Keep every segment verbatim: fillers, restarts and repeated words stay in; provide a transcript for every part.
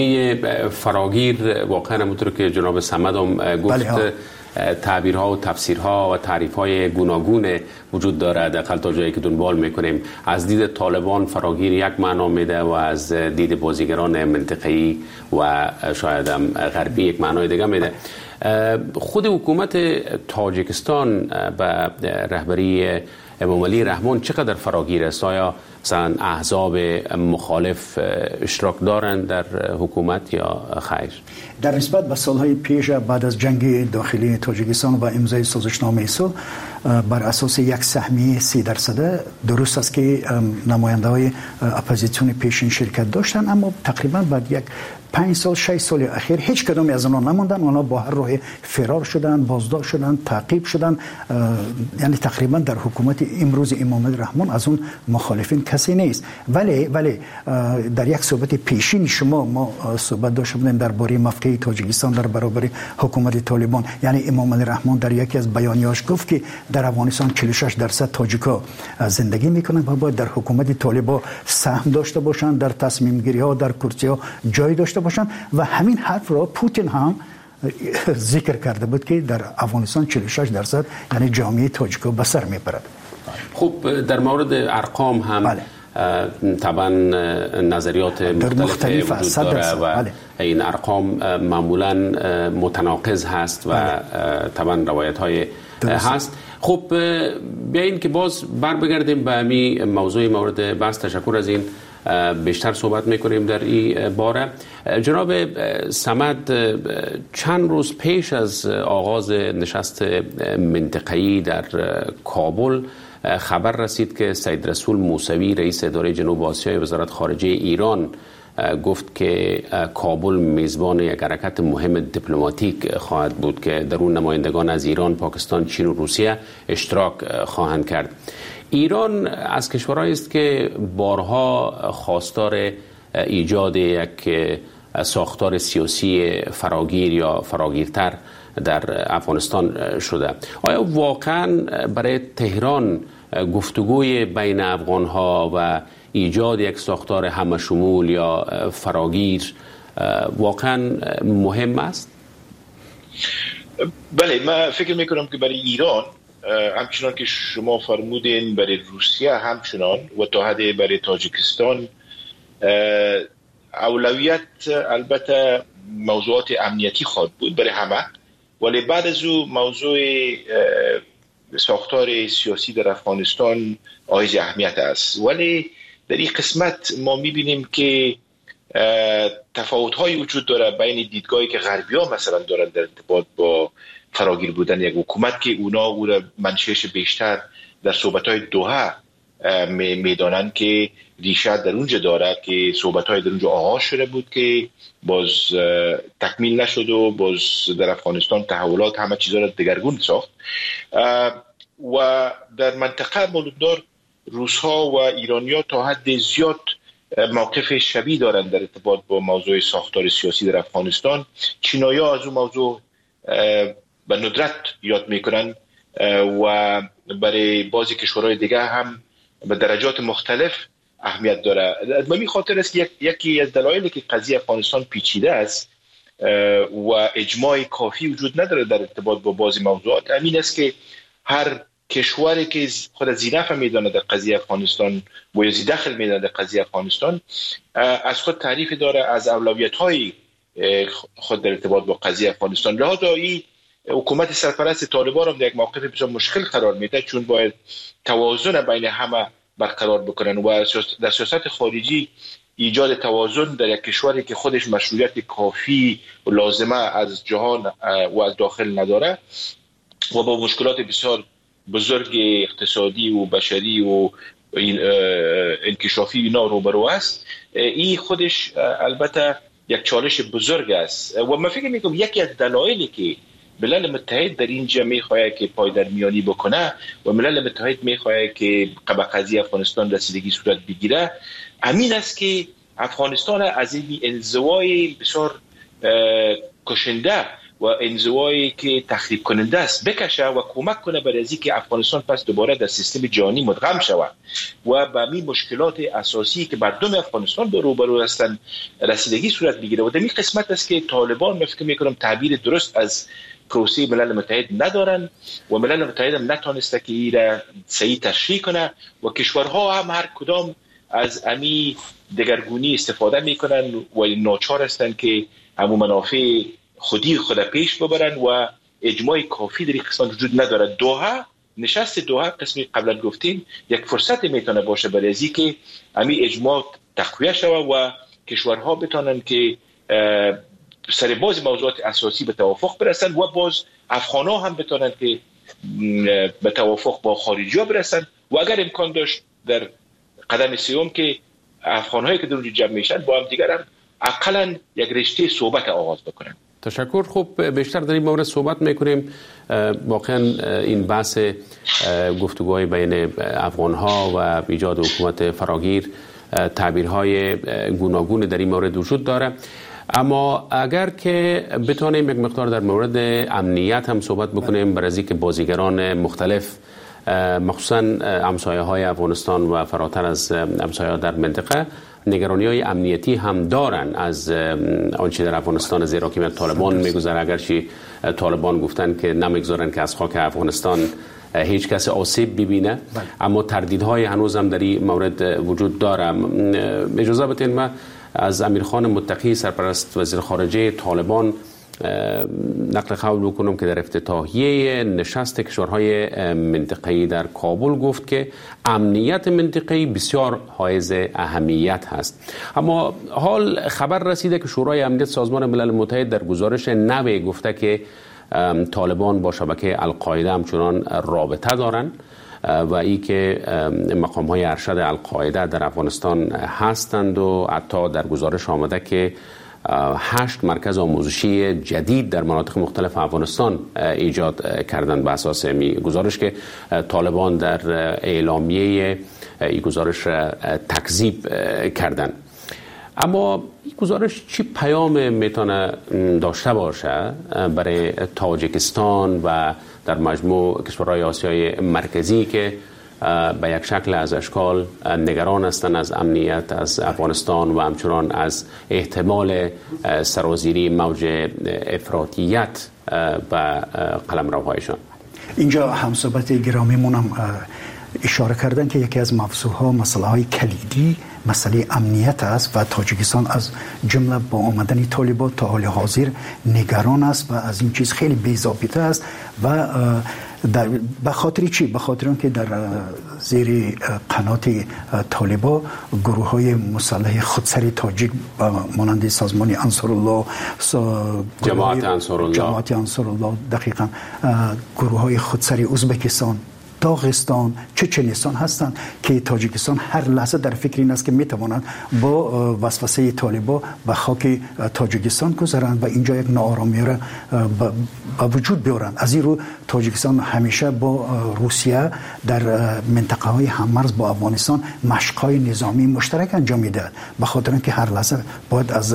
فراگیر واقعا همونطور که جناب صمد هم گفت بله تعبیرها و تفسیرها و تعریفهای گوناگون وجود داره. دقیقاً تا جایی که دنبال میکنیم از دید طالبان فراگیر یک معنا میده و از دید بازیگران منطقه‌ای و شاید هم غربی یک معنای دیگه میده. خود حکومت تاجیکستان به رهبری امام علی رحمان چقدر فراگیر است؟ آیا مثلا احزاب مخالف اشتراک دارند در حکومت یا خیر؟ در نسبت به سالهای پیش بعد از جنگ داخلی تاجیکستان و امضای سازشنامه صلح بر اساس یک سهمیه سی درصده درست است که نماینده های اپوزیسیون پیشین شرکت داشتن، اما تقریبا بعد یک پنج سال شش سال اخیر هیچ کدام از آنها نموندن. آنها با هر راه فرار شدن، بازداشت شدن، تعقیب شدن. یعنی تقریبا در حکومت امروز امام علی رحمان از اون مخالفین کسی نیست. ولی ولی در یک صحبت پیشین شما ما صحبت داشته بودیم درباره موقع تاجیکستان در برابر حکومت طالبان. یعنی امام علی رحمان در یکی از بیانیه‌اش گفت که در افغانستان چهل و شش درصد تاجیکا زندگی میکنند و باید در حکومت طالبان سهم داشته باشند، در تصمیم گیری ها، در کرسی ها جای داشته باشند. و همین حرف را پوتین هم ذکر کرده بود که در افغانستان چهل و شش درصد یعنی جامعه تاجیکا به سر میبرد. خب در مورد ارقام هم بله. طبعا نظریات مختلف وجود داره و بله. این ارقام معمولا متناقض هست و بله. طبعا روایت های هست. خب بیاییم که باز بر بگردیم به همین موضوع مورد بحث. تشکر از این بیشتر صحبت میکنیم در این باره. جناب صمد، چند روز پیش از آغاز نشست منطقه‌ای در کابل خبر رسید که سید رسول موسوی رئیس اداره جنوب آسیای وزارت خارجه ایران گفت که کابل میزبان یک حرکت مهم دیپلماتیک خواهد بود که در اون نمایندگان از ایران، پاکستان، چین و روسیه اشتراک خواهند کرد. ایران از کشورهایی است که بارها خواستار ایجاد یک ساختار سیاسی فراگیر یا فراگیرتر در افغانستان شده. آیا واقعا برای تهران گفتگوی بین افغانها و ایجاد یک ساختار همشمول یا فراگیر واقعا مهم است؟ بله، من فکر میکنم که برای ایران همچنان که شما فرمودین برای روسیه همچنان و تا حد برای تاجیکستان اولویت البته موضوعات امنیتی خواهد بود برای همه، ولی بعد از او موضوع ساختار سیاسی در افغانستان حائز اهمیت است. ولی در این قسمت ما میبینیم که تفاوت‌های وجود داره بین دیدگاهی که غربی‌ها مثلا دارن در ارتباط با فراگیر بودن یک حکومت که اونا او را منشأش بیشتر در صحبت‌های دوحه میدانند که ریشه در اونجا داره که صحبت‌های در اونجا آغاز شده بود که باز تکمیل نشد و باز در افغانستان تحولات همه چیزا را دگرگون ساخت و در منطقه مولوددار روس‌ها و ایرانی‌ها تا حد زیاد موقف شبیه دارند در ارتباط با موضوع ساختار سیاسی در افغانستان. چینایی‌ها از اون موضوع به ندرت یاد میکنن و برای بعضی کشورهای دیگه هم به درجات مختلف اهمیت داره. به این خاطر است که یکی از دلایلی که قضیه افغانستان پیچیده است و اجماع کافی وجود نداره در ارتباط با بعضی موضوعات همین است که هر کشوری که خود زینف میدانه در قضیه افغانستان و یا دخل میدانه در قضیه افغانستان از خود تعریف داره از اولویت‌های خود در ارتباط با قضیه افغانستان. لذا این حکومت سرپرست طالبان هم در یک موقف بسیار مشکل قرار میده چون باید توازن بین همه برقرار بکنن و در سیاست خارجی ایجاد توازن در یک کشوری که خودش مشروعیت کافی و لازمه از جهان و از داخل نداره و با مشکلات بسیار بزرگ اقتصادی و بشری و انکشافی اینا روبرو است. این خودش البته یک چالش بزرگ است و من فکر میکنم یکی از دلایلی که ملل متحد در اینجا میخواد که پایدرمیانی بکنه و ملل متحد میخواد که به قضیه افغانستان رسیدگی صورت بگیره همین است که افغانستان از این انزوای بسیار کشنده و انزوایی که تخریب کننده است بکشه و کمک کنه برای از اینکه افغانستان پس دوباره در سیستم جهانی مدغم شود و به این مشکلات اساسی که مردم افغانستان به روبرو هستند رسیدگی صورت بگیره. و در این قسمت است که طالبان من فکر میکنم تعبیر درست از پروسه ملل متحد ندارن و ملل متحد هم نتونسته که این را صحیح تشریح کنه و کشورها هم هر کدام از امی دگرگونی استفاده میکنن و ناچار هستند که همون منافع خودی خود پیش ببرن و اجماع کافی در این قسمت وجود نداره. دوحه، نشست دوحه قسمی قبلا گفتیم یک فرصت میتونه باشه برای از اینکه امی اجماع تقویه شود و کشورها بتونن که سر باز موضوعات اساسی به توافق برسن و باز افغان‌ها هم بتونن که به توافق با خارجی‌ها برسن و اگر امکان داشت در قدم سوم که افغان‌هایی که در اونجا جمع میشن با هم دیگر هم اقلاً یک رشته صحبت آغاز بکنن. تشکر. خوب بیشتر در این مورد صحبت میکنیم. واقعا این بحث گفتگوهای بین افغان‌ها و ایجاد حکومت فراگیر تعبیرهای گوناگون در این مورد وجود داره، اما اگر که بتونیم یک مقدار در مورد امنیت هم صحبت بکنیم، برای اینکه بازیگران مختلف مخصوصا همسایه های افغانستان و فراتر از همسایه در منطقه نگرانی های امنیتی هم دارن از آنچه در افغانستان زیر حکومت طالبان میگذره، اگرچه طالبان گفتن که نمیگذارن که از خاک افغانستان هیچ کس آسیب ببینه، اما تردیدهای هنوز هم در این مورد وجود داره. اجازه بدین ما از امیرخان متقی سرپرست وزیر خارجه طالبان نقل قول بکنم که در افتتاحیه نشست کشورهای منطقه‌ای در کابل گفت که امنیت منطقه‌ای بسیار حائز اهمیت هست. اما حال خبر رسیده که شورای امنیت سازمان ملل متحد در گزارش نوی گفته که طالبان با شبکه القاعده همچنان رابطه دارند و ای که مقام‌های ارشد القاعده در افغانستان هستند و حتی در گزارش آمده که هشت مرکز آموزشی جدید در مناطق مختلف افغانستان ایجاد کردند به اساس می گزارش که طالبان در اعلامیه این گزارش تکذیب کردند. اما این گزارش چی پیام میتونه داشته باشه برای تاجیکستان و در مجموع کشورهای آسیای مرکزی که به یک شکل از اشکال نگران هستند از امنیت از افغانستان و همچنان از احتمال سرازیری موج افراطیت به قلمروهایشان؟ اینجا همصحبت گرامیمون هم اشاره کردن که یکی از موضوعها مسئله های کلیدی مسئله امنیت است و تاجیکستان از جمله با آمدن طالبان تا حال حاضر نگران است و از این چیز خیلی بی‌ضابطه است و در به خاطر چی؟ به خاطر اینکه در زیر قنات طالبان گروه های مسلح خودسری تاجیک مانند سازمان انصارالله، جماعت انصارالله جماعت انصارالله دقیقاً گروه های خودسری ازبکستان، داغستان، چچنستان هستند که تاجیکستان هر لحظه در فکر این است که میتوانند با وسوسه طالبان به خاک تاجیکستان گذرند و اینجا یک ناآرامی را به وجود بیارند. از این رو تاجیکستان همیشه با روسیه در منطقه های هممرز با افغانستان مشق‌های نظامی مشترک انجام میدهد، به خاطر اینکه هر لحظه باید از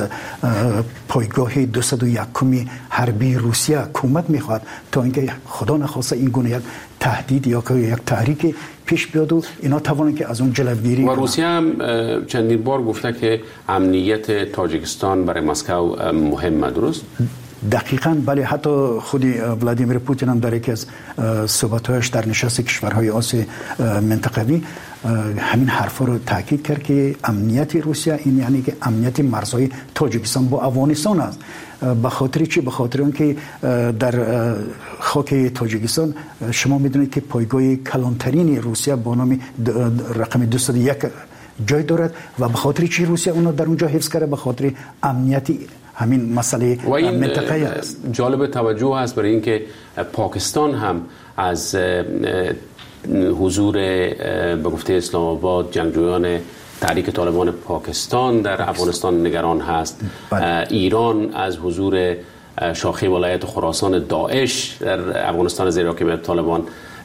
پایگاه دویست و یک حربی روسیه کمک میخواد تا اینکه خدا نخواسته این گونه یک تهدید یا یک تحریک پیش بیاد و اینا توانن که از اون جلوگیری. و روسیه هم چندین بار گفته که امنیت تاجیکستان برای مسکو مهمه، درست؟ دقیقاً بله. حتی خودی ولادیمیر پوتین هم در یکی از صحبت‌هایش در نشست کشورهای آسیای منطقوی همین حرفا رو تاکید کرد که امنیت روسیه این یعنی که امنیت مرزهای تاجیکستان با افغانستان است. به خاطر چی؟ به خاطر اینکه در خاک تاجیکستان شما میدونید که پایگاه کلانترین روسیه با نام رقم دویست و یک جای دارد و به خاطر چی روسیه اونو در اونجا حفظ کرده؟ به خاطر امنیتی همین مسئله منطقه‌ای است. جالب توجه هست برای اینکه پاکستان هم از حضور به گفته اسلام آباد جنگجویان تحریک طالبان پاکستان در افغانستان نگران هست. بله. ایران از حضور شاخه ولایت خراسان داعش در افغانستان زیر حکومت طالبان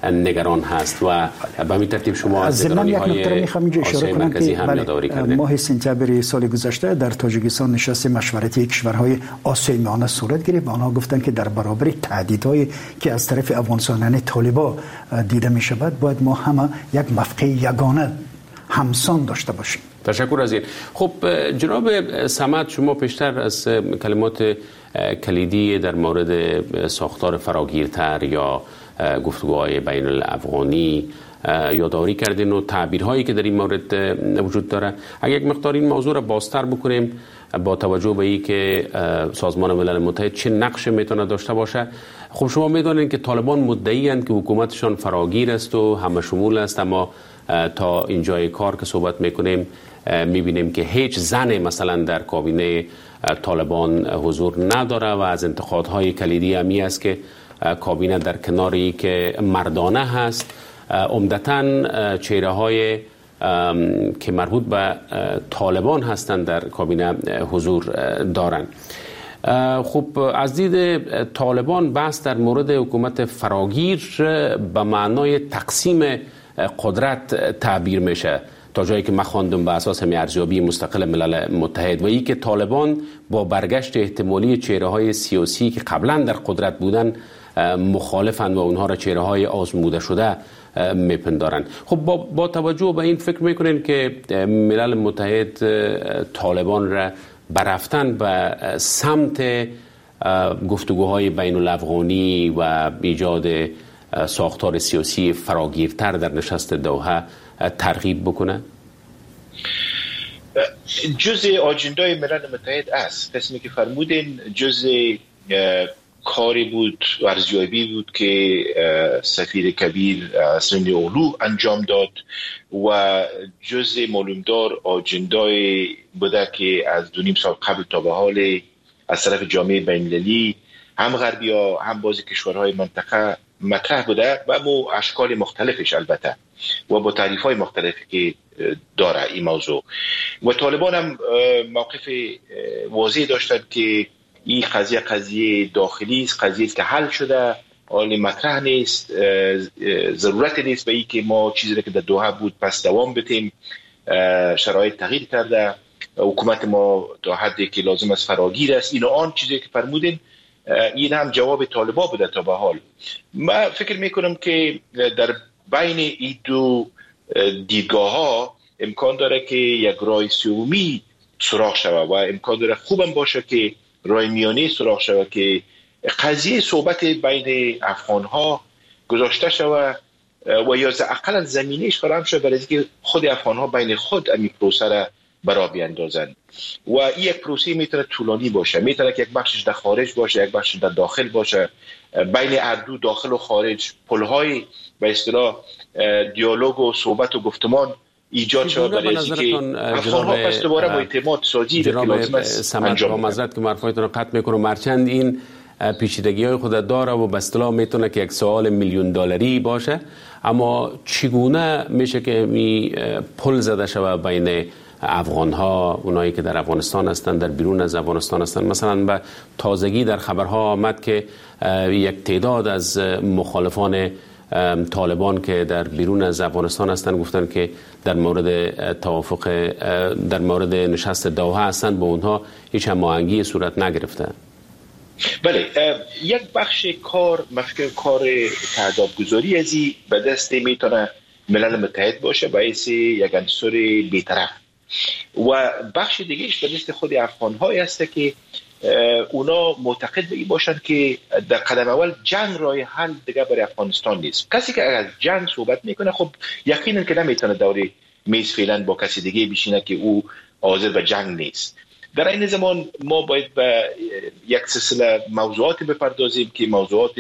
نگران هست و به همین ترتیب شما از نگرانی های های آسیای مرکزی هم یادآوری کردید. ماه سپتامبر سال گذشته در تاجیکستان نشست مشورتی کشورهای آسیای میانه صورت گرفت و آنها گفتند که در برابر تهدیدهایی که از طرف افغانستان طالبان دیده می شود باید ما همه یک موقع یگانه همسان داشته باشیم. تشکر از این. خب جناب صمد، شما پیشتر از کلمات کلیدی در مورد ساختار فراگیرتر یا گفتگوهای بین الافغانی یادآوری کردین و تعبیرهایی که در این مورد وجود داره. اگر یک مقدار این موضوع را بازتر بکنیم با توجه به این که سازمان ملل متحد چه نقش میتونه داشته باشه. خب شما میدونید که طالبان مدعی اند که حکومتشان فراگیر است و همه شمول است، اما تا اینجای کار که صحبت میکنیم میبینیم که هیچ زن مثلا در کابینه طالبان حضور نداره و از انتقادهای کلیدی همی است که کابینه در کناری که مردانه هست عمدتاً چهره های که مربوط به طالبان هستند در کابینه حضور دارند. خب از دید طالبان بحث در مورد حکومت فراگیر به معنای تقسیم قدرت تعبیر میشه، تا جایی که من خواندم به اساس همین ارزیابی مستقل ملل متحد، و این که طالبان با برگشت احتمالی چهره‌های سیاسی که قبلا در قدرت بودن مخالفند و اونها را چهره‌های آزموده شده میپندارند. خب با, با توجه به این فکر میکنین که ملل متحد طالبان را برفتن به سمت گفتگوهای بین الافغانی و ایجاد ساختار سیاسی فراگیرتر در نشست دوحه ترغیب بکنه؟ جزء آجندای ملل متحد است. قسمی که فرمودین جزء کاری بود، ارزیابی بود که سفیر کبیر سرین اولو انجام داد و جزء معلومدار آجندای بوده که از دو نیم سال قبل تا به حال از طرف جامعه بین‌المللی هم غربی ها هم بعضی کشورهای منطقه مطرح بوده و مو اشکال مختلفش البته و با تعریف های مختلفی که داره این موضوع. و طالبان هم موقف واضح داشتند که این قضیه قضیه داخلی است، قضیه است که حل شده، حال مطرح نیست، ضرورت نیست به این که ما چیزی که در دوحه بود پس دوام بدیم. شرایط تغییر کرده، حکومت ما تا حدی که لازم است فراگیر است. این آن چیزی که فرمودین این هم جواب طالبان بوده تا به حال. من فکر میکنم که در بین این دو دیدگاه ها امکان داره که یک راه سومی سراغ شود و امکان داره خوبم باشه که راه میانه سراغ شود که قضیه صحبت بین افغان ها گذاشته شود و یا اقلا زمینهش فراهم شود برای اینکه خود افغان ها بین خود این پروسه را برا بیاندازن. و این یک پروسه میتونه طولانی باشه، میتونه که یک بخشش در خارج باشه، یک بخشش در داخل باشه، بین اردو داخل و خارج پلهای به اصطلاح دیالوگ و صحبت و گفتمان ایجاد شود برای اینکه افغان‌ها پس دوباره با اعتماد سازی که لازم است انجام بدن. معذرت که حرفایتون رو قطع میکنم، مرچند این پیچیدگی‌های خود داره و به اصطلاح میتونه که یک سوال میلیون دلاری باشه، اما چگونه میشه که می پل زده شود بین افغان ها، اونایی که در افغانستان هستند، در بیرون از افغانستان هستند؟ مثلا به تازگی در خبرها آمد که یک تعداد از مخالفان طالبان که در بیرون از افغانستان هستند گفتن که در مورد توافق در مورد نشست دوحه هستند، با اونها هیچ هماهنگی صورت نگرفته. بله، یک بخش کار مفکر کار تعدادگذاری ازی به دست میتونه ملل متحد باشه باعث یک عنصر بی‌طرف، و بخش دیگهش به دست خود افغان هایی هست که اونا معتقد به این باشن که در قدم اول جنگ راه حل دیگه برای افغانستان نیست. کسی که از جنگ صحبت میکنه خب یقینا که نمیتونه دور میز فعلا با کسی دیگه بشینه که او حاضر به جنگ نیست. در این زمان ما باید به یک سلسله موضوعات بپردازیم که موضوعات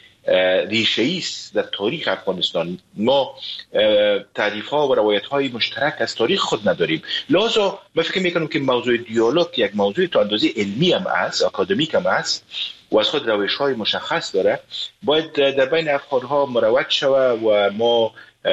ریشه‌ای است در تاریخ افغانستان. ما تعریف‌ها و روایت‌های مشترک از تاریخ خود نداریم، لذا من فکر می‌کنم که موضوع دیالوگ یک موضوع تا اندازه علمی هم است، آکادمیک هم است و از خود روش‌های مشخص داره. باید در بین افغان‌ها مروج شود و ما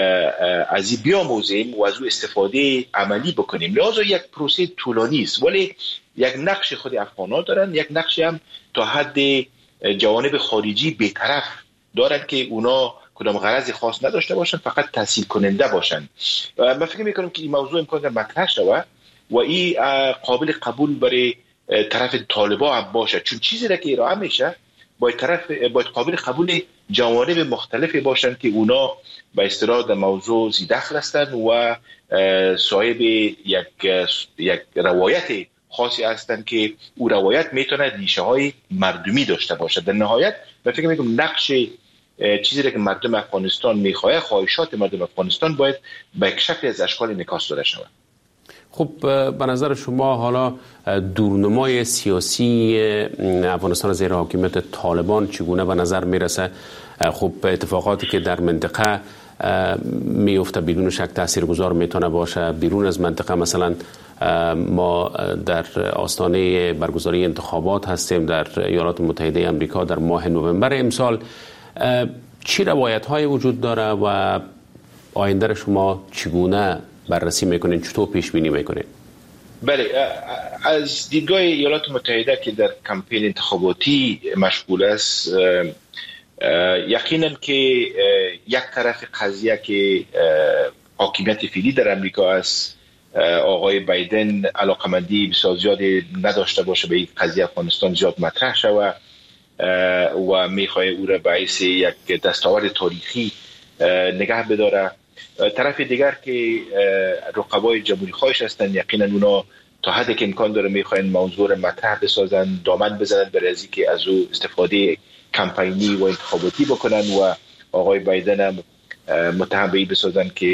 از این بیاموزیم و از او استفاده عملی بکنیم. لذا یک پروسه طولانی است، ولی یک نقش خود افغان‌ها دارن، یک نقش هم تا حد جوانب خارجی بی‌طرف دارن که اونا کدام غرض خاص نداشته باشند، فقط تسهیل کننده باشند. من فکر میکنم که این موضوع امکان داره مطرح شود و این قابل قبول برای طرف طالبان هم باشه، چون چیزی را که ارائه میشه باید طرف باید قابل قبول جوانب مختلفی باشند که اونا به اصطلاح در موضوع زیدخل هستند و صاحب یک یک روایت خاصی هستند که او روایت میتونه ریشه های مردمی داشته باشه. در نهایت من فکر میکنم نقش چیزی را که مردم افغانستان میخواه، خواهشات مردم افغانستان باید به یک شکل از اشکال انعکاس داده شود. خب به نظر شما حالا دورنمای سیاسی افغانستان زیر حاکمیت طالبان چگونه به نظر میرسه؟ خب اتفاقاتی که در منطقه میفته بدون شک تاثیرگذار میتونه باشه. بیرون از منطقه مثلا ما در آستانه برگزاری انتخابات هستیم در ایالات متحده آمریکا در ماه نوامبر امسال. چی روایت های وجود داره و آینده شما چگونه بررسی میکنین، چطور پیش بینی میکنین؟ بله، از دیدگاه ایالات متحده که در کمپین انتخاباتی مشغول است، یقینا که یک طرف قضیه که حاکمیت فعلی در امریکا است، آقای بایدن علاقمندی بسیار زیادی نداشته باشه به این قضیه افغانستان زیاد مطرح شود و میخواه او را باعث یک دستاورد تاریخی نگه بداره. طرف دیگر که رقبای جمهوری خواهش هستند، یقینا اونا تا حدی که امکان داره میخواین موضوع را مطرح بسازن، دامن بزنن برای از اینکه از او استفاده کمپینی و انتخاباتی بکنن و آقای بایدن هم متهم به این بسازن که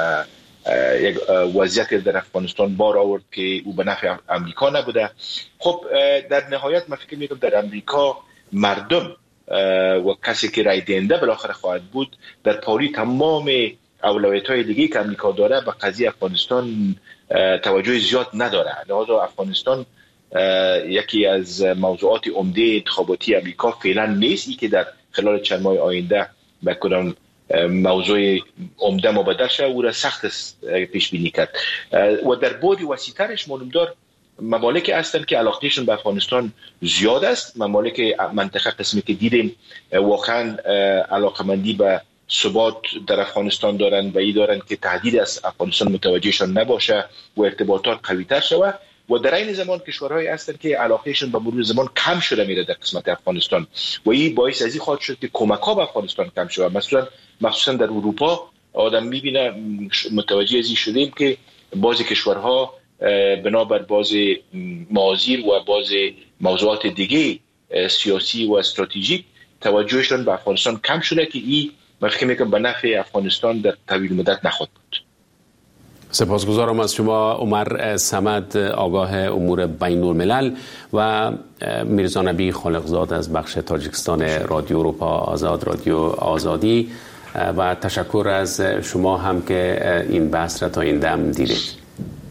یک وضعیت در افغانستان بار آورد که او به نفع امریکا نبوده. خب در نهایت من فکر میکنم در امریکا مردم و کسی که رای دهنده بالاخره خواهد بود در پاری تمام اولویت‌های دیگه که امریکا داره به قضیه افغانستان توجه زیاد نداره. لذا افغانستان یکی از موضوعات عمده انتخاباتی امریکا فعلا نیست، ای که در خلال چند ماه آینده به کدام موضوع عمده مبادل شد او را سخت پیش بینی کرد. و در بعد وسیع‌ترش معلومدار ممالک هستند که علاقهشون به افغانستان زیاد است، ممالک منطقه قسمی که دیدیم واقعا علاقمندی به ثبات در افغانستان دارن و ای دارن که تهدید از افغانستان متوجهشان نباشه و ارتباطات قوی تر شود. و در این زمان کشورهایی هستند که علاقهشون به مرور زمان کم شده میره در قسمت افغانستان و این باعث از این خواهد شد که کمک ها به افغانستان کم شود. مثلا مخصوصا در اروپا آدم میبینه، متوجه از این شدیم که بعضی کشورها بنابر بعضی موازیر و بعضی موضوعات دیگه سیاسی و استراتژیک توجهشون به افغانستان کم شده که این من فکر میکنم به نفع افغانستان در طویل مدت نخواهد بود. سپاسگزارم از شما عمر صمد، آگاه امور بین الملل، و میرزا نبی خالقزاد از بخش تاجیکستان رادیو اروپا آزاد، رادیو آزادی، و تشکر از شما هم که این بحث را تا این دم دیدید.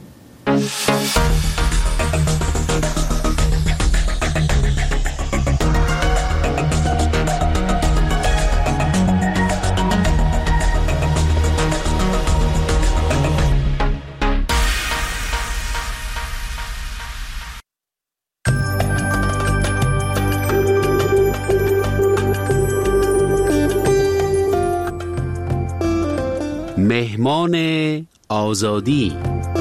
مهمان آزادی.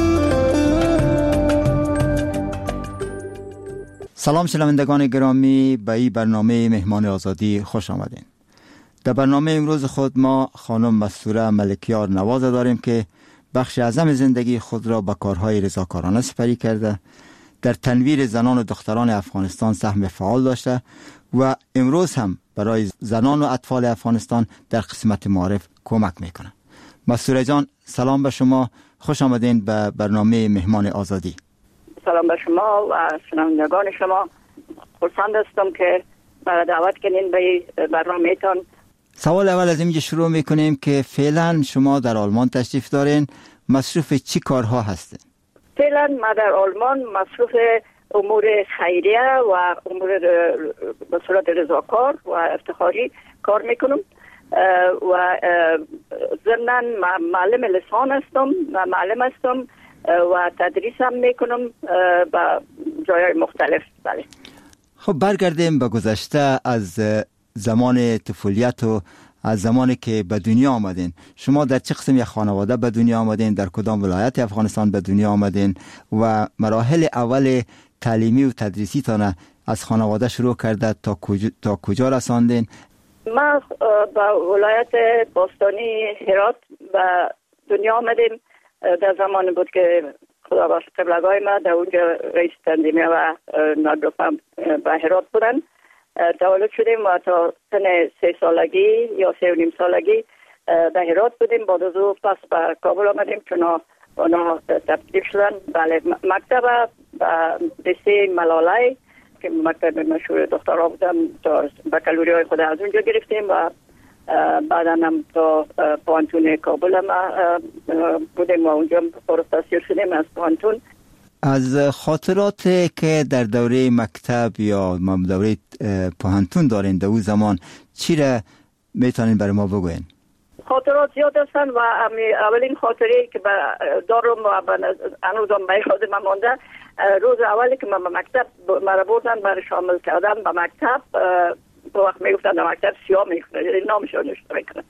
سلام شنوندگان گرامی، به این برنامه مهمان آزادی خوش آمدین. در برنامه امروز خود ما خانم مستوره ملکیار نواز داریم که بخش اعظم زندگی خود را به کارهای رضاکارانه سپری کرده، در تنویر زنان و دختران افغانستان سهم فعال داشته و امروز هم برای زنان و اطفال افغانستان در قسمت معارف کمک میکنه. مستوره جان، سلام به شما، خوش آمدین به برنامه مهمان آزادی. سلام به شما و شنوندگان شما. خرسند هستم که برای دعوت کنین به برنامه‌تان. سوال اول از اینجا شروع میکنیم که فعلا شما در آلمان تشریف دارین، مصروف چی کارها هستین؟ فعلا ما در آلمان مصروف امور خیریه و امور به صورت رضاکار و افتخاری کار میکنم و ضمناً معلم لسان هستم و معلم هستم و تدریس هم میکنم به جای مختلف. بله. خب برگردیم به گذشته، از زمان طفولیت و از زمانی که به دنیا آمدین. شما در چه قسم یک خانواده به دنیا آمدین؟ در کدام ولایت افغانستان به دنیا آمدین؟ و مراحل اول تعلیمی و تدریسی تان از خانواده شروع کرده تا کجا, تا کجا رساندین؟ ما به ولایت باستانی هرات به دنیا آمدیم. در زمان بود که خدا بخش قبلگاه ما در اونجا رئیس تنظیمیه و نادرفم به هرات بودن. تولد شدیم و تا سن سه سالگی یا سه و نیم سالگی در هرات بودیم. بعد از او پس به کابل آمدیم چون اونا تبدیل شدن. بله، مکتب به لیسه ملالای که مکتب مشهور دخترها بودم تا بکالوری های خود از اونجا گرفتیم و بعدا هم تا پوانتون کابل ما بودیم و اونجا فارغ التحصیل شدیم از پوانتون. از خاطرات که در دوره مکتب یا دوره پوهنتون دارین در اون زمان چی را میتونین برای ما بگوین؟ خاطرات زیاد هستن و اولین خاطری که دارم و هنوزم به یادم مانده، روز اولی که من به مکتب مرا بردن برای شامل کردن به مکتب، به وقت میگفتن در مکتب سیاه میکنه، یعنی نامشون نشته میکنه.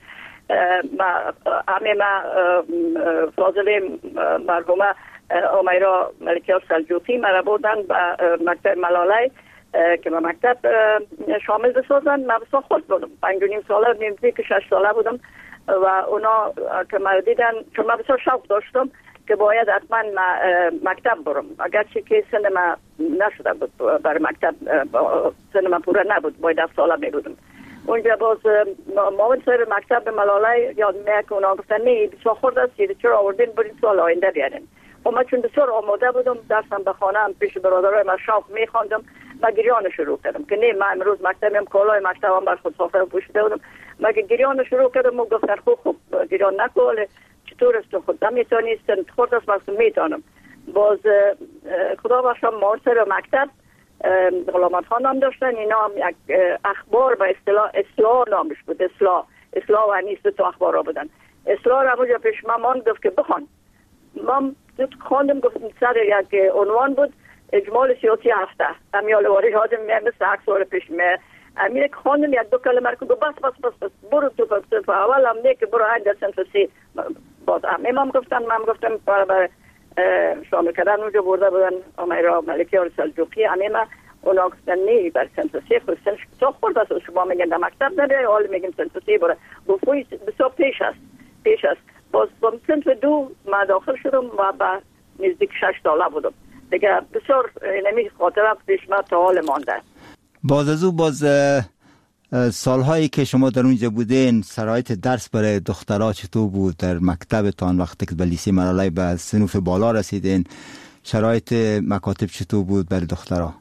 همه ما فاضل مرحومه امیرا ملکیار سلجوقی مرا بردن به مکتب ملالای که به مکتب شامل بسازن. من بسیار خود بودم، پنج و نیم ساله نمیدونی که شش ساله بودم و اونا که مرا دیدن، چون من بسیار شوق داشتم که باید حتما مکتب برم، اگرچه که سن من نشده بود برای مکتب، سن من پوره نبود، باید هفت ساله می بودم. اونجا باز معاون سر مکتب ملالای یاد میاد که اونا گفتن نه بسیار خورد است، چرا آوردین برین سال آینده بیارین. و من چون بسیار آماده بودم درسم به خانه هم پیش برادرای من شوق میخواندم، من گریان شروع کردم که نه من امروز مکتبم کالای مکتبم بر خود ساخته پوشیده بودم. من گریان شروع کردم و گفتن خوب خوب گریان نکن، چطور است خود نمیتونی سن خورد است واسه میتونم. باز خدا بخشم ما سر مکتب غلامت ها نام داشتن، اینا هم یک اخبار به اصطلاح اصلاح نامش بود، اصلاح اصلاح و نیست تو اخبار ها بودن. اصلاح را مجا پیش من مان گفت که بخوان. من خواندم، گفتم سر یک عنوان بود اجمال سیاسی هفته امیال واری هادم میام مثل عکس وار پیش میام امیر که خواندم یک دو کلمه رو بس بس بس بس برو تو فصل اول هم نه که برو هنگ در سنفسی باز همه من گفتم من گفتم برای شامل کردن اونجا برده بودن امیرا ملکیار سلجوقی همه من اونا گفتن نه بر سنفسی خود سنش تو خورد است شما میگن در مکتب نده حال میگن سنفسی برو گفوی بسیار پیش است پیش است. باز با سنف دو من داخل شدم و با نزدیک شش ساله بودم دیگه. بسیار نمی خاطرات پیش من تا حال مانده. باز از او باز سالهایی که شما در اونجا بودین شرایط درس برای دخترها چطور بود در مکتبتان؟ وقتی که به لیسه ملالای به صنوف بالا رسیدین شرایط مکاتب چطور بود برای دخترها؟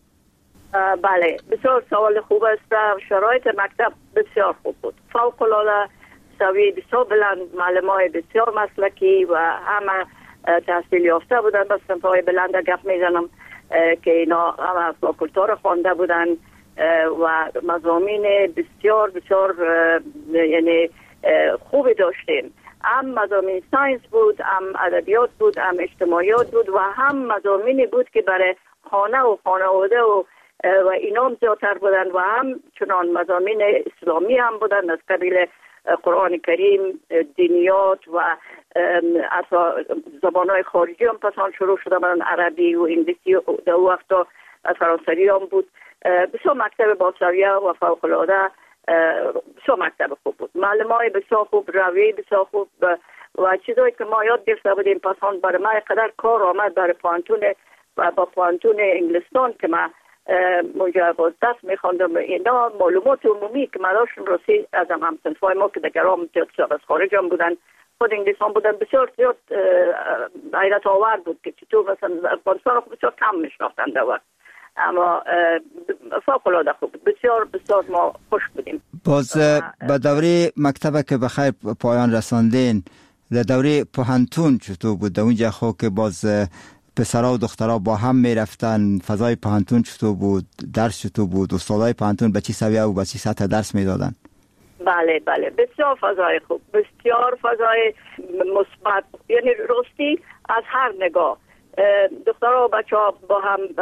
بله بسیار سوال خوب است. شرایط مکتب بسیار خوب بود، فوق العاده سوی بسیار بلند، معلمای بسیار مسلکی و همه تحصیل یافته بودن. بس صنفهای بلند گپ میزنم که اینا همه فاکولتار خوانده بودن و مضامین بسیار بسیار یعنی خوبی داشتیم. هم مضامین ساینس بود، هم ادبیات بود، هم اجتماعیات بود و هم مضامینی بود که برای خانه و خانواده و و اینا هم زیادتر بودن و هم چنان مضامین اسلامی هم بودن از قبیل قرآن کریم، دینیات و زبانهای خارجی هم پسان شروع شده بودن، عربی و انگلیسی و در وقتا فرانسوی هم بود. بسیار مکتب باسویه و فوق العاده بسیار مکتب خوب بود، معلمای بسیار خوب، روی بسیار خوب و چیزایی که ما یاد گرفته بودیم پسان برای من قدر کار آمد برای پوانتون و با پوانتون انگلستان که من منجا باز دست میخواندم. اینا معلومات عمومی که من داشتم رسی از هم همسنفای ما که دگرام از خارج هم بودن، خود انگلیسان بودن، بسیار زیاد حیرت آور بود که چطور مثلا افغانستان رو بسیار کم میشناختن در وقت، اما فوق العاده خوب بود. بسیار بسیار ما خوش بودیم. باز به دوره مکتب که بخیر پایان رساندین، در دوره پوهنتون چطور بود؟ در اونجا خو که باز پسرها و دخترها با هم میرفتن، فضای پوهنتون چطور بود؟ درس چطور بود؟ استادای پوهنتون به چی سویه و به چی سطح درس میدادن؟ بله بله بسیار فضای خوب، بسیار فضای مثبت، یعنی راستی از هر نگاه دخترها و بچه ها با هم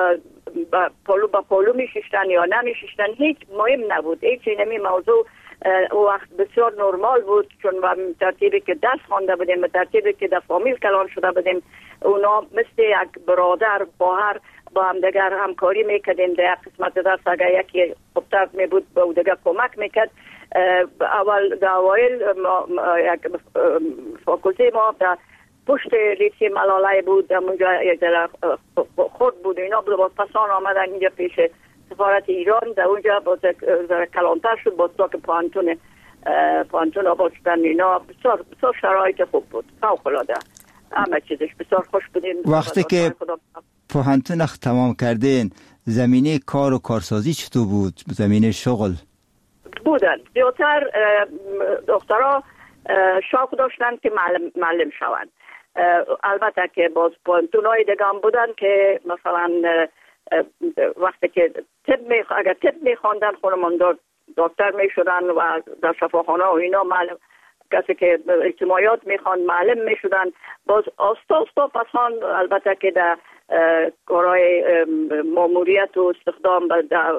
پالو با پالو میشیشتن یا نمیشیشتن هیچ مهم نبود. هیچ اینمی موضوع او وقت بسیار نرمال بود، چون و ترتیبی که درس خوانده بودیم، ترتیبی که در فامیل کلان شده بودیم، اونا مثل یک برادر خواهر با هم دیگر همکاری میکردیم. در قسمت درس اگر یکی خوبتر می بود به او دیگر کمک میکرد. اول در اوایل یک فاکولته ما در پشت لیسه ملاله بود، اونجا یک در خود بود اینا بود. باز پسان آمدن اینجا پیش سفارت ایران، در اونجا باز کلانتر شد، باز تا که پانتون پانتون آباد شدن اینا. بسیار بسیار شرایط خوب بود، فوق العاده همه چیزش بسیار خوش بودیم. وقتی که پانتون تمام کردین زمینه کار و کارسازی چطور بود؟ زمینه شغل بودن زیادتر دخترها شوق داشتن که معلم معلم شوند. البته که باز پانتونای دیگه هم بودن که مثلا وقتی که طب می اگر طب میخواندن خانماندار دکتر میشدن و در شفاخانه و اینا معلم، کسی که اجتماعیات میخواند معلم میشدن. باز آستا آستا پسان البته که در کارهای ماموریت و استخدام در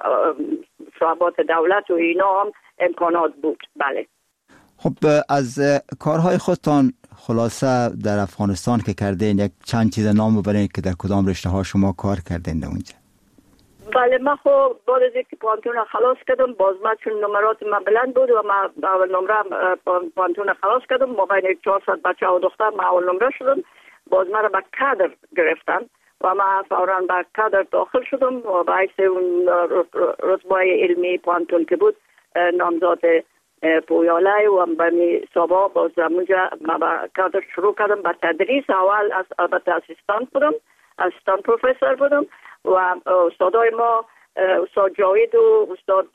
شعبات دولت و اینا هم امکانات بود. بله. خب از کارهای خودتان خلاصه در افغانستان که کردین یک چند چیز نام ببرین که در کدام رشته ها شما کار کردین در اونجا؟ بله من خب بعد از اینکه پانتون خلاص کردم، باز من چون نمرات من بلند بود و من اول نمره پانتون خلاص کردم، ما بین چهارصد بچه و دختر من اول نمره شدم. باز من را به کادر گرفتن و من فوراً به کادر داخل شدم و باعث اون رتبه علمی پانتون که بود نامزد پویاله و بمی سابا باز اونجا من به کادر شروع کردم به تدریس. اول از البته اسیستان بودم، اسیستان پروفسور بودم و استادای ما استاد جاوید و استاد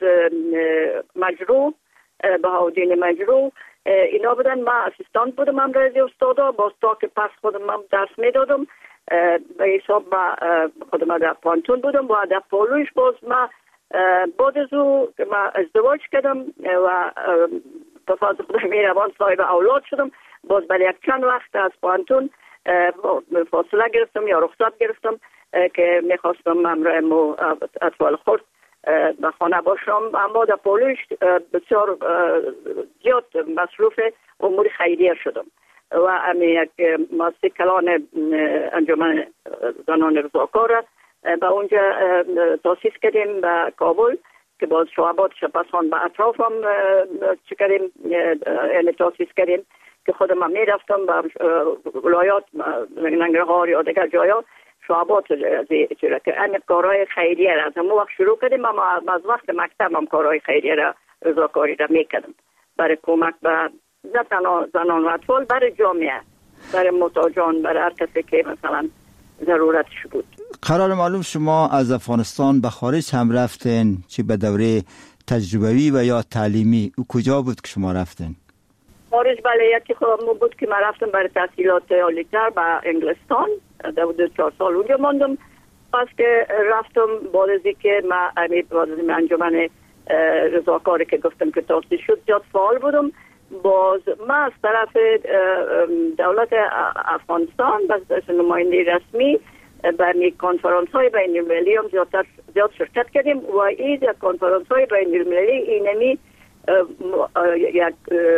مجروح بهاءالدین مجروح اینا بودن. من اسیستان بودم هم رئیس استادا. باز تا که پس خودم هم درس میدادم به حساب ما خودم در پانتون بودم و در پالوش باز ما بعد از او که ما ازدواج کردم و به فضل خدا مهربان صاحب اولاد شدم. باز برای یک چند وقت از پانتون فاصله گرفتم یا رخصت گرفتم که میخواستم همراه اطفال خود به خانه باشم. اما در پولوش بسیار زیاد مصروف امور خیریه شدم و امی یک مؤسسه کلان انجمن زنان رضاکار به اونجا تاسیس کردیم به کابل که باز شعباتش پسان به اطراف هم چه کردیم یعنی تاسیس کردیم که خودم هم میرفتم به ولایات ننگرهار یا دیگر جایا شعبات چرا که این کارهای خیریه را از همون وقت شروع کردیم. اما از وقت مکتب هم کارهای خیریه را رضاکاری را میکردم برای کمک به نه تنها زنان و اطفال، برای جامعه، برای محتاجان، برای هر کسی که مثلا ضرورتش بود. قرار معلوم شما از افغانستان به خارج هم رفتین، چی به دوره تجربوی و یا تعلیمی؟ او کجا بود که شما رفتین؟ خارج بله یکی خودم بود که من رفتم برای تحصیلات عالی‌تر به انگلستان. در چهار سال اونجا ماندم. پس که رفتم بعد از اینکه من بعد انجمن رضاکاری که گفتم که تاسیس شد زیاد فعال بودم. باز من از طرف دولت افغانستان بس نماینده رسمی برای کنفرانس های بین المللی هم زیاد زیاد شرکت کردیم و این کنفرانس های بین المللی اینمی یک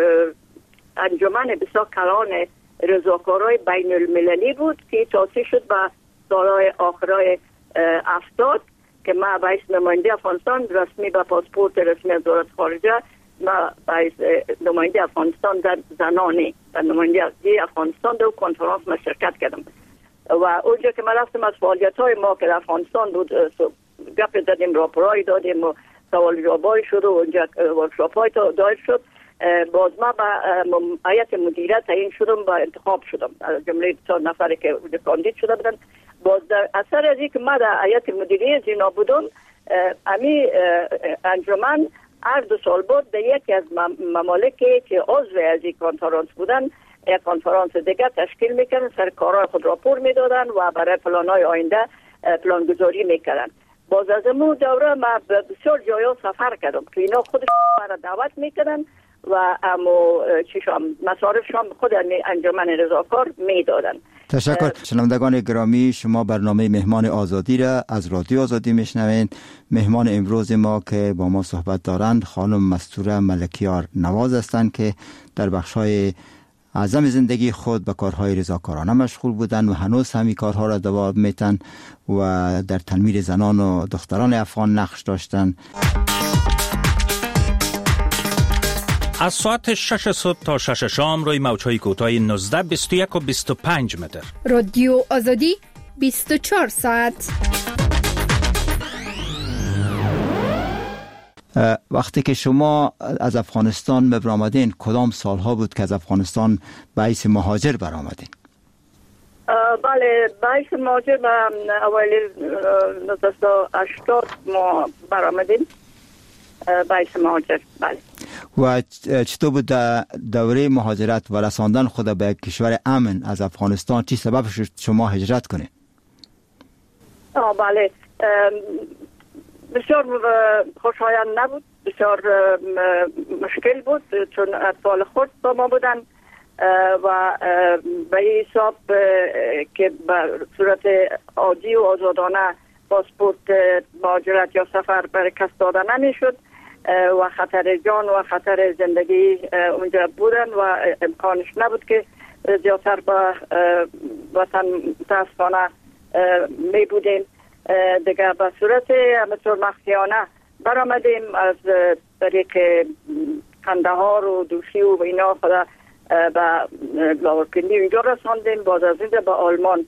انجمن بسیار کلان رضاکارای بین المللی بود که تاسیس شد به سالهای آخرای افتاد که ما باعث نماینده افغانستان رسمی به پاسپورت رسمی از وزارت خارجه ما باعث نماینده افغانستان در زنانی و نماینده افغانستان در کنفرانس ما شرکت کردم و اونجا که ما رفتم از فعالیت های ما که در افغانستان بود گپ زدیم، راپورای دادیم و سوال جوابای شد و اونجا ورکشاپ های دایر شد. باز ما با هیئت مدیره تعیین شدم و انتخاب شدم از جمله چهار نفری که کاندید شده بودن. باز در اثر از اینکه ما در هیئت مدیره زینا بودم، امی انجمن هر دو سال بود در یکی از ممالکی که عضو از این کنفرانس بودن یک کنفرانس دیگه تشکیل میکردن، سر کارهای خود راپور میدادن و برای پلانهای آینده پلانگذاری میکردن. باز از امو دوره ما بسیار جایا سفر کردم که اینا خودش مرا دعوت میکردن و امو چیشام مصارفشان خود انجمن رضاکار میدادن. تشکر. شنوندگان گرامی، شما برنامه مهمان آزادی را از رادیو آزادی میشنوید. مهمان امروز ما که با ما صحبت دارند خانم مستوره ملکیار نواز هستند که در بخش‌های اعظم زندگی خود به کارهای رضاکارانه مشغول بودند و هنوز همین کارها را دوام میتن و در تنمیر زنان و دختران افغان نقش داشتند. از ساعت شش صبح تا شش شام روی موج‌های کوتاه نوزده، بیست و یک و بیست و پنج متر. رادیو آزادی بیست و چهار ساعت. وقتی که شما از افغانستان برآمدین کدام سالها بود که از افغانستان به حیث مهاجر برآمدین؟ بله، به حیث مهاجر به اوایل نوزده و هشتاد ما برآمدیم. به حیث مهاجر بله. و چطور بود دوره مهاجرت و رساندن خود به کشور امن از افغانستان؟ چی سبب شد شما هجرت کنید؟ آه بله، بسیار خوشایند نبود، بسیار مشکل بود چون اطفال خود با ما بودن و به حساب که به صورت عادی و آزادانه پاسپورت مهاجرت یا سفر برای کس داده نمیشد و خطر جان و خطر زندگی اونجا بودن و امکانش نبود که زیادتر به وطن متاسفانه می بودیم. دیگه به صورت همطور مخفیانه برآمدیم از طریق قندهار و دوشی و اینا خدا به لاورکندی اینجا رساندیم. باز از اینجا به آلمان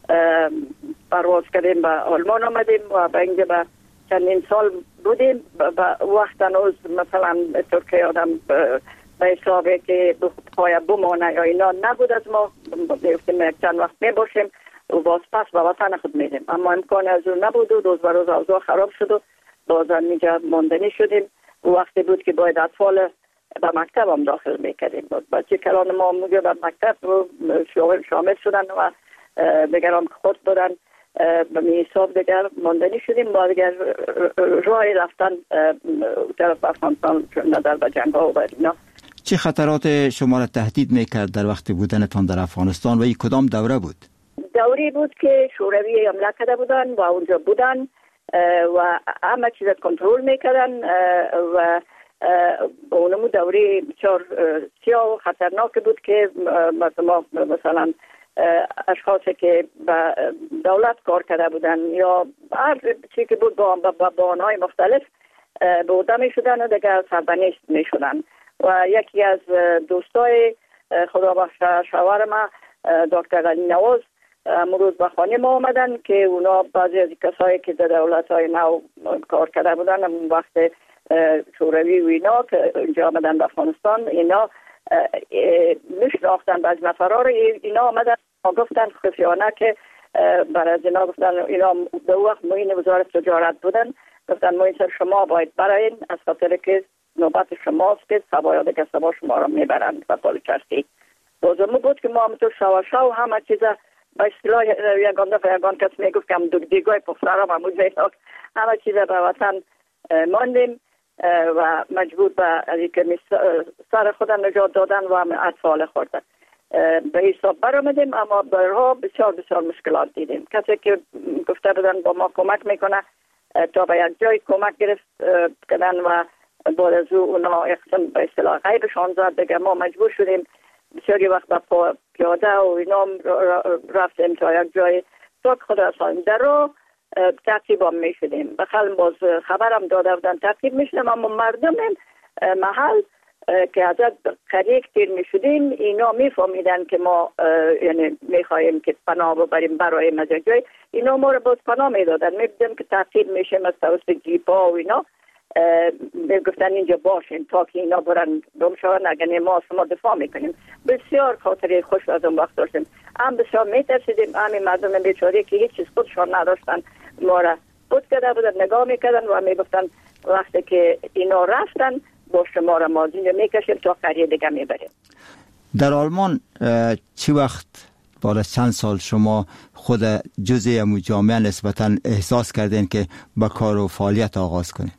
پرواز کردیم، به آلمان آمدیم و به اینجا به چندین سال بودیم. به وقت هنوز مثلا ترکیه آدم به حسابه که پای بمانه یا اینا نبود از ما، میفتیم یک چند وقت می باشیم و باز پس به وطن خود میدیم، اما امکان از اون نبود و روز به روز اوضاع خراب شد و باز اینجا ماندنی شدیم. و وقتی بود که باید اطفال به مکتب هم داخل میکردیم. بچه کلان ما موجه به مکتب شامل شدن و دیگران خود بودن به می حساب دیگر ماندنی شدیم. با دیگر راه رفتن طرف افغانستان نظر به جنگ ها و اینا. چه خطرات شما را تهدید میکرد در وقت بودنتان در افغانستان و این کدام دوره بود؟ دوری بود که شوروی حمله کرده بودن و اونجا بودن و همه چیز کنترل میکردن و اونمو دوری بسیار سیاه و خطرناک بود که ما مثلا اشخاصی که به دولت کار کرده بودن یا هر چی که بود با بانهای مختلف بوده می شدن و دیگر سربنیست می شدن. و یکی از دوستای خدا بخش شوهر ما دکتر علی نواز امروز به خانه ما آمدن که اونا بعضی از کسایی که در دولت های نو کار کرده بودن اون وقت شوروی و اینا که اینجا آمدن به افغانستان، اینا میشناختن بعض نفرها رو. اینا آمدن گفتن خفیانه که برای از اینا گفتن اینا به وقت معین وزارت تجارت بودن، گفتن ما این سر شما باید براین از خاطر که نوبت شماست که سبایاده که سبا شما را میبرند و پالیچرسی. بازمو بود که ما همونطور شوا شو همه چیزا با اصطلاح یگان دفعه یگان کس میگفت که هم دیگای پفرارا همون زیاد همه چیزا به وطن ماندیم و مجبور به از که سر خودم نجات دادن و اطفال خوردن به حساب برآمدیم. اما برها بسیار بسیار مشکلات دیدیم. کسی که گفته بودن با ما کمک میکنه تا به یک جای کمک گرفت کردن و بعد از او اونا اقسام به اصطلاح غیبشان زد. دیگه ما مجبور شدیم بسیاری وقت با پیاده و اینا رفتیم تا یک جای تا خدا اصلا در رو تعقیب هم می شدیم. بخل باز خبرم داده بودن تعقیب می شدیم، اما مردم محل که از قریق تیر می شدیم اینا می فهمیدن که ما یعنی می خواهیم که پناه ببریم برای مزاجای. اینا ما رو باز پناه می دادن، می دیدم که تعقیب می شیم از توسط جیپا و اینا می گفتن اینجا باشین تا که اینا برن دم شوند اگر ما شما دفاع میکنیم. بسیار خاطره خوش از اون وقت داشتیم. هم بسیار میترسیدیم، همین مردم بیچاره که هیچ چیز خودشان نداشتن ما را بود کرده بودن نگاه میکردن و میگفتن وقتی که اینا رفتن با شما را ما اینجا میکشیم تا قریه دیگه میبریم. در آلمان چی وقت بالا چند سال شما خود جزئی امو جامعه نسبتا احساس کردین که با کار و فعالیت آغاز کنین؟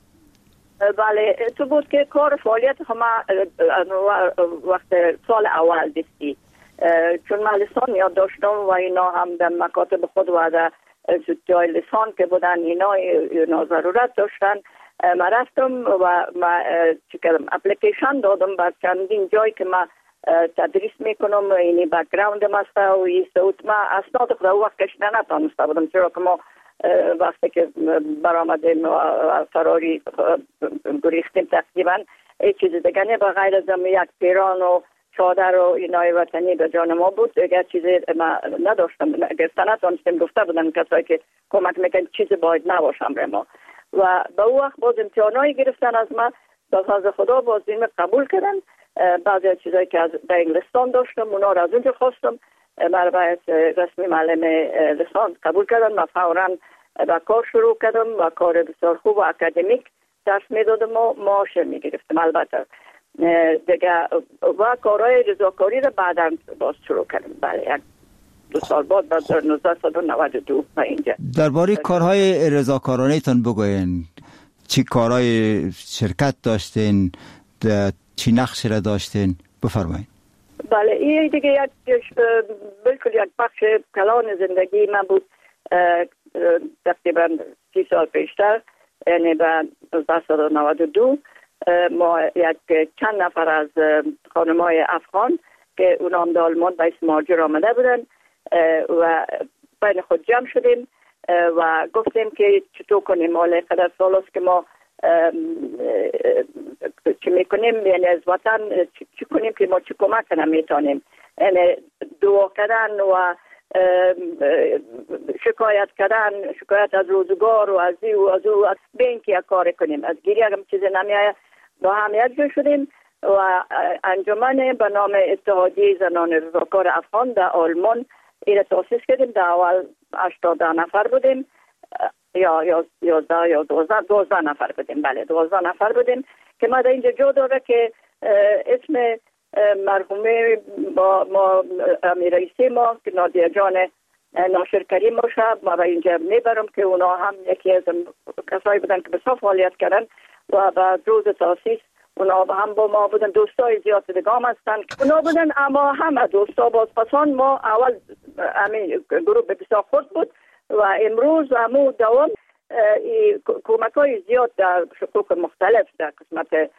بله تو بود که کار فعالیت همه وقت سال اول دیستی چون من لسان یاد داشتم و اینا هم در مکاتب خود و در جای لسان که بودن اینا اینا ضرورت داشتن. ما رفتم و ما چی کردم اپلیکیشن دادم بر چندین جای که ما تدریس میکنم. اینی بک‌گراندم است و این صوت ما اسناد خود وقت کشیدن نتونسته بودم، چرا که ما وقتی که برآمدیم و فراری گریختیم تقریبا هیچ چیز دیگه نه به غیر از یک پیران و چادر و اینای وطنی به جان ما بود. اگر چیزی ما نداشتم، اگر نتونستیم گفته بودن کسایی که کمک میکنن چیزی باید نباشم به ما. و به اون وقت باز امتحانایی گرفتن از ما، به فضل خدا باز این قبول کردن. بعضی از چیزایی که از انگلستان داشتم اونا را از اونجا خواستم، من باید رسمی معلم لسان قبول کردم. من فوراً با کار شروع کردم و کار بسیار خوب و اکادمیک درس میدادم و معاش میگرفتم. البته دیگه و کارهای رضاکاری را بعدا باز شروع کردم. بله یک دو سال بعد در نوزده و نود و دو و اینجا. درباره کارهای رضاکارانه تان بگوین، چی کارهای شرکت داشتین، چی نقش را داشتین؟ بفرمایید. بله این دیگه یک بالکل یک بخش کلان زندگی من بود. تقریبا سی سال پیشتر، یعنی به نوزده و نود و دو ما یک چند نفر از خانمای افغان که اونا هم در آلمان به اسم مهاجر آمده بودن و بین خود جمع شدیم و گفتیم که چطور کنیم. حالا قدر سال است که ما چی میکنیم، یعنی از وطن چی کنیم که ما چی کمک کنم میتونیم، یعنی دعا کردن و شکایت کردن، شکایت از روزگار و از این و از او، به اینکه یک کار کنیم. از گیری اگم چیزی نمیآید با هم یک جا شدیم و انجمن به نام اتحادیه زنان رضاکار افغان در آلمان این تاسیس کردیم. در اول هشتاد نفر بودیم یا یا یازده یا دوازده دوازده نفر بودیم. بله دوازده نفر بودیم که ما در اینجا جا داره که اسم مرحومه با ما امیر رئیسی ما که نادیه جان ناشر کریم باشه ما به اینجا میبرم که اونا هم یکی از کسایی بودن که بسیار فعالیت کردن و بعد روز تاسیس اونا هم با ما بودن. دوستای زیاد دیگه هم هستن اونا بودن، اما همه دوستا باز پسان ما اول همین گروه بسیار خود بود و امروز همون دوام کمک های زیاد در شقوق مختلف در قسمت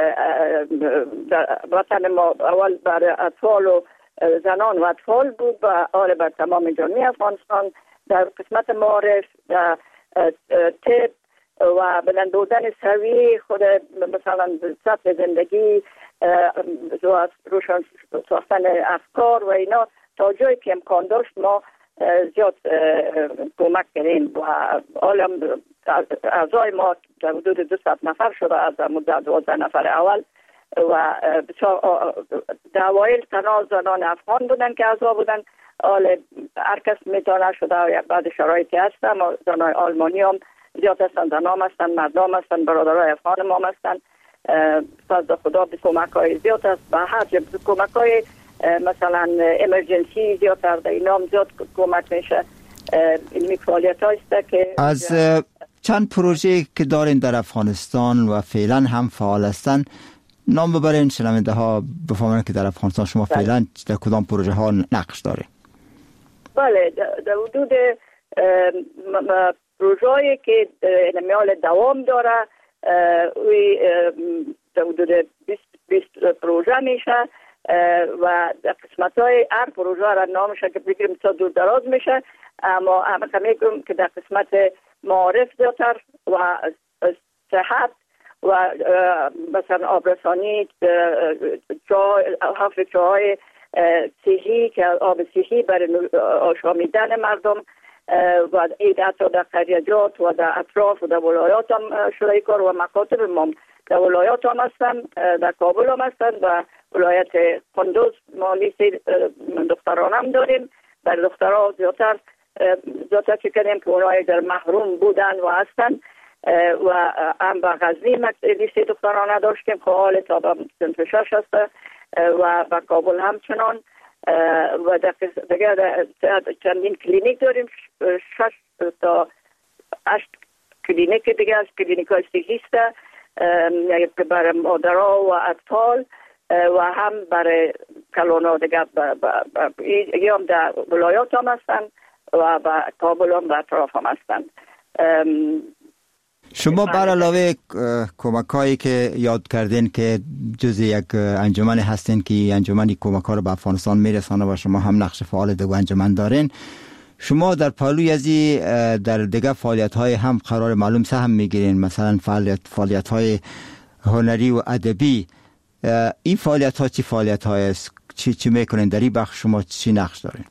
در وطن ما اول برای اطفال و زنان و اطفال بود و آره بر تمام جامعه افغانستان در قسمت معارف، در طب و بلند بودن سوی خود مثلا سطح زندگی، روشن ساختن افکار و اینا تا جایی که امکان داشت ما زیاد کمک کردیم و عالم اعضای ما در حدود دویست نفر شده از مدت دوازده نفر اول و در اوایل تنها زنان افغان بودن که اعضا بودن. حالا هر کس میتونه شده و بعد شرایطی هست، اما زنان آلمانی هم زیاد هستن، زنان هستن، مردم هستن، برادرای افغان هم هستن. فضل خدا به کمک های زیاد هست و هر جب کمک های مثلا امرجنسی زیاد در اینا هم زیاد کمک میشه. علمی فعالیت هایست که از چند پروژه که دارین در افغانستان و فعلا هم فعال هستن نام ببرین شنونده ها بفهمن که در افغانستان شما فعلا در کدام پروژه ها نقش داره؟ بله در حدود پروژه‌ای که نمیال دوام داره در حدود بیست پروژه میشه و در قسمت های هر پروژه را نامشه که بگیریم تا دور دراز میشه، اما همه میگم که در قسمت معارف زیادتر و صحت و مثلا آبرسانی، حفر چاهای صحی که آب صحی برای آشامیدن مردم و ایده در قریجات و در اطراف و در ولایات هم شده کار و مکاتب ما در ولایات هم هستن، در کابل هم هستن و ولایت قندوز ما لیست دختران هم داریم. برای دخترها زیادتر زیادتر چه کردیم که اونایی در محروم بودن و هستن و هم به غزنی لیست دخترانه داشتیم که حال تا به سنف شش هست و به کابل همچنان و دیگه چندین کلینیک داریم، شش تا هشت کلینیک دیگه از کلینیک های سیهیسته برای مادرها و اطفال و هم برای کلونا دیگه یا در ولایات هم هستن و با کابل هم در اطراف هم هستن. شما بر علاوه کمک هایی که یاد کردین که جز یک انجمن هستین که انجمنی کمک ها رو به افغانستان میرسانه و شما هم نقش فعال دو انجمن دارین، شما در پالوی ازی در دیگه فعالیت های هم قرار معلوم سهم میگیرین، مثلا فعالیت فعالیت های هنری و ادبی. این فعالیت ها چی فعالیت های است؟ چی چی میکنین در این بخش؟ شما چی نقش دارین؟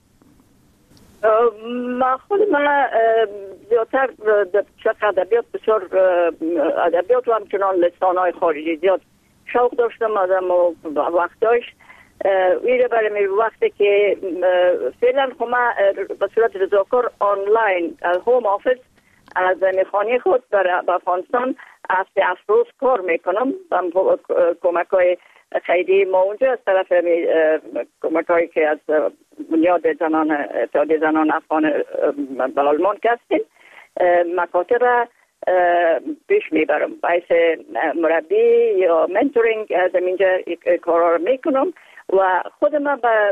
ما خود من زیادتر در شق ادبیات بسیار ادبیات و همچنان لسانهای خارجی زیاد شوق داشتم آدم و وقت داشت. ویره برای وقتی که فعلا خما به صورت رضاکار آنلاین از هوم آفیس از میخانی خود در افغانستان از افروز کار میکنم. کمک های خیلی ما اونجا از طرف کمک هایی که از بنیاد زنان اتحادیه زنان افغان به آلمان کستیم مکاتب را پیش میبرم، باعث مربی یا منتورینگ از اینجا کارا رو میکنم و خودم به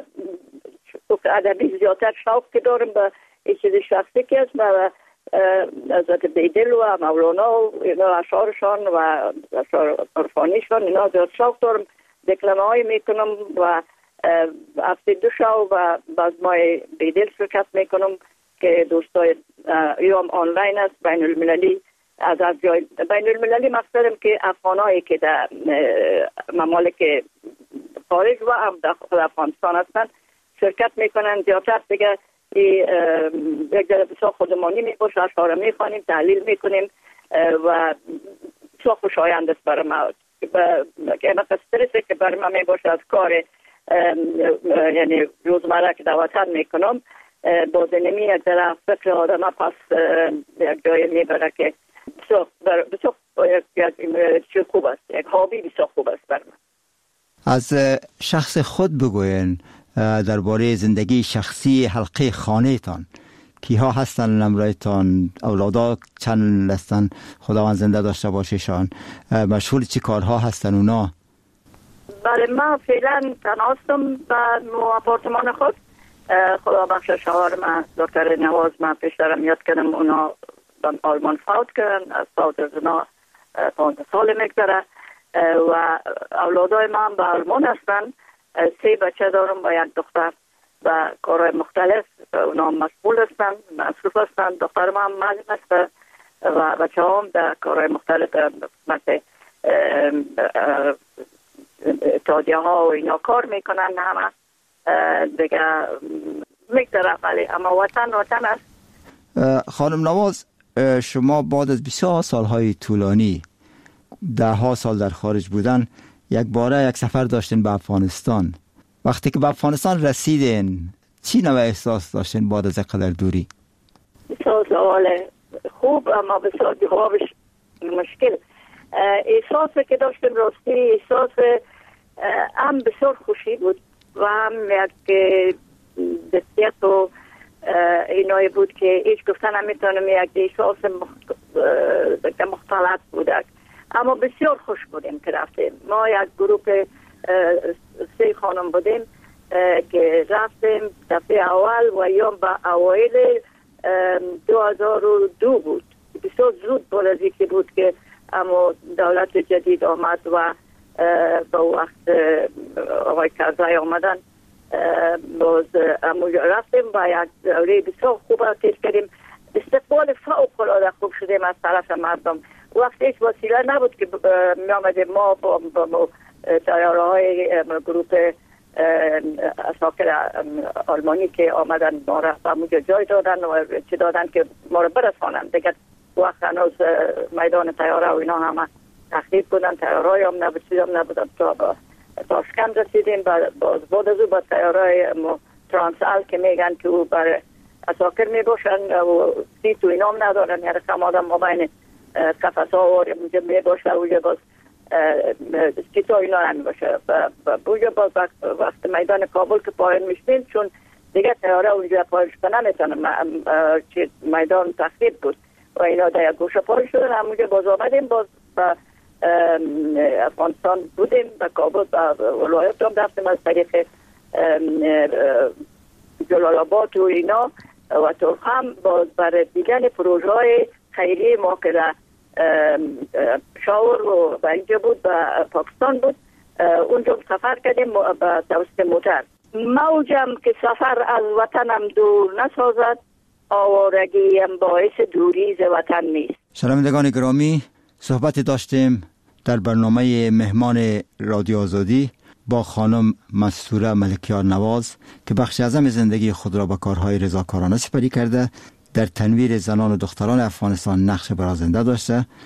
ادبی زیادتر شوق که دارم به این چیز شخصی که است و حضرت بیدل و مولانا و اشعارشان و اشعار عرفانیشان اینا زیاد شوق دارم، دکلمه های میکنم و هفته دو شو و باز مای بیدل شرکت میکنم که دوستای ایام آنلاین است بین المللی از از جای بین المللی مقصدم که افغانایی که در ممالک خارج و هم داخل افغانستان هستند شرکت میکنن زیادتر دیگه یک جلسه بسیار خودمانی میباشه، اشعار میخوانیم، تحلیل میکنیم و بسیار خوشایند است برای ما که مثل استرسی که برای ما میباشه از کار یعنی روزمره که در وطن میکنم با دنمی یک طرف فکر آدم پس یک جای میبره که بسیار بسیار یک خوب است، یک هابی بسیار خوب است برای من. از شخص خود بگوین درباره زندگی شخصی حلقه خانه تان، کیها هستن نمرایتان، اولادا چند هستن، خداوند زنده داشته باششان، مشغول چی کارها هستن اونا؟ بله من فعلا تنها هستم در آپارتمان خود، خدا بخش شوهر من دکتر نواز من پیشترم یاد کردم اونا به آلمان فوت کردن، از فوت از اونا پانزده سال میگذره و اولادای من به آلمان هستن، سه بچه دارم با یک دختر و کارهای مختلف اونا مشغول هستن، مصروف هستن. دختر من معلم هست و بچه هم در کارهای مختلف مثل اتحادیه ها و اینا کار میکنن، همه دیگه میگذره. ولی اما وطن وطن است. خانم نواز، شما بعد از بسیار سالهای طولانی، ده ها سال در خارج بودن، یک باره یک سفر داشتین به افغانستان. وقتی که به افغانستان رسیدین چی نوع احساس داشتین بعد از قدر دوری؟ بسیار سوال خوب اما بسیار جوابش مشکل. احساسی که داشتم راستی احساس هم بسیار خوشی بود و هم یک دستیت و اینایی بود که هیچ گفتن نمیتونم، یک احساس مختلط بود، اما بسیار خوش بودیم که رفتیم. ما یک گروه سه خانم بودیم که رفتیم دفعه اول و یوم به اوایل دو هزار و دو بود. بسیار زود بولازی که بود که اما دولت جدید آمد و با وقت آقای کرزای آمدن باز اموجا رفتیم و یک دوره بسیار خوب را تیز کردیم. استقبال فوق العاده خوب شدیم از طرف مردم. وقت هیچ وسیله نبود که می آمدیم ما با, با تیاره های گروه اساکر آلمانی که آمدن ما را به اموجا جای دادن و چی دادن که ما را برسانن. دیگه وقت هنوز میدان تیاره و اینا همه تخریب بودن، تیاره های هم نبود، چیز هم نبودن. تا با تاشکند رسیدیم، باز بعد از او با تیاره های ترانسال که میگن که او بر اساکر می باشن و سیت و اینا هم ندارن، یعنی خم آدم ما بین قفص ها و اونجا می باشه و اونجا باز سیت ها اینا نمی باشه. اونجا باز وقت میدان کابل که پایین میشتیم، چون دیگه تیاره اونجا پایین شده نمیتونم، میدان تخریب بود و اینا در یک گوشه پایین شدن. همونجا باز آمدیم، باز با افغانستان بودیم و کابل و ولایت هم رفتیم از طریق جلال آباد و اینا و ترخم باز برای دیدن پروژه های خیریه ما که شاور و اینجا بود و پاکستان بود، اونجا سفر کردیم با توسط موتر. موجم که سفر از وطنم دور نسازد، آوارگی هم باعث دوری ز وطن نیست. شنوندگان گرامی، صحبت داشتیم در برنامه مهمان رادیو آزادی با خانم مستوره ملکیار نواز که بخش اعظم زندگی خود را با کارهای رضاکارانه سپری کرده، در تنویر زنان و دختران افغانستان نقش برازنده داشته